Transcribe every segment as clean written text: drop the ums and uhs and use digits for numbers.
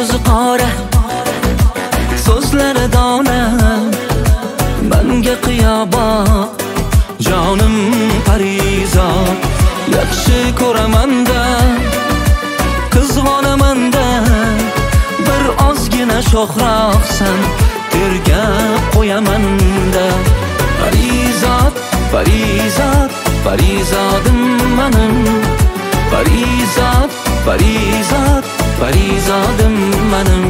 ko'zi qora, so'zlari dona, menga qiyobat, jonim parizod. Yaxshi ko'raman-da, qizg'onaman-da, bir ozgina sho'xroqsan, tergab qo'yaman-da. Parizod, parizod, parizodim menim. Parizod, parizod, parizodim menim.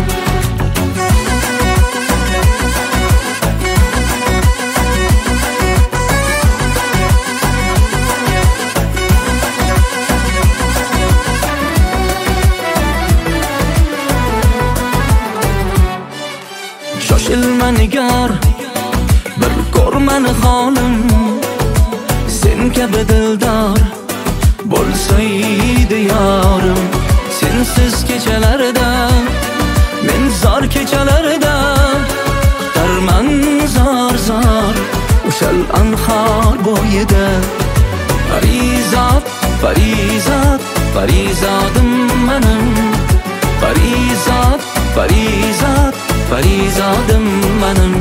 Shoshilma nigar, bir ko'rmani holim, sen kabi dildor bo'lsaydi yorim. Sensiz kechalarda, men zor kechalarda kutarman zor o'shal anhor bo'yida. Parizod, parizod, parizodim menim. Parizod, parizod, parizodim menim.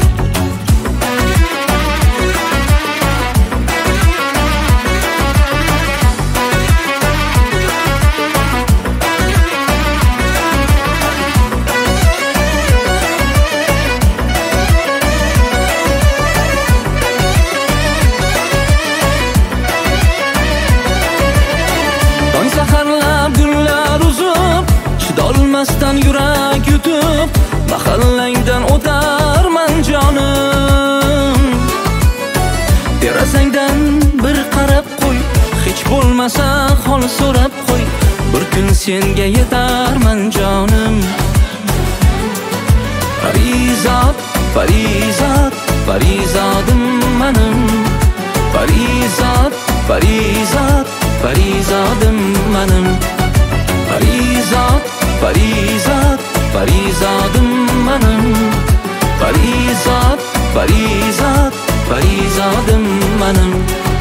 Saharlab gullar uzib, chidolmasdan yurak yutib, mahallangdan o'tarman jonim. Derazangdan bir qarab qo'y, hech bo'lmasa hol so'rab qo'y, bir kun senga yetarman jonim. Parizod, parizod, parizodim menim. Parizod, parizod, parizodim menim. Parizod, parizod, parizodim menim. Parizod, parizod, parizodim menim.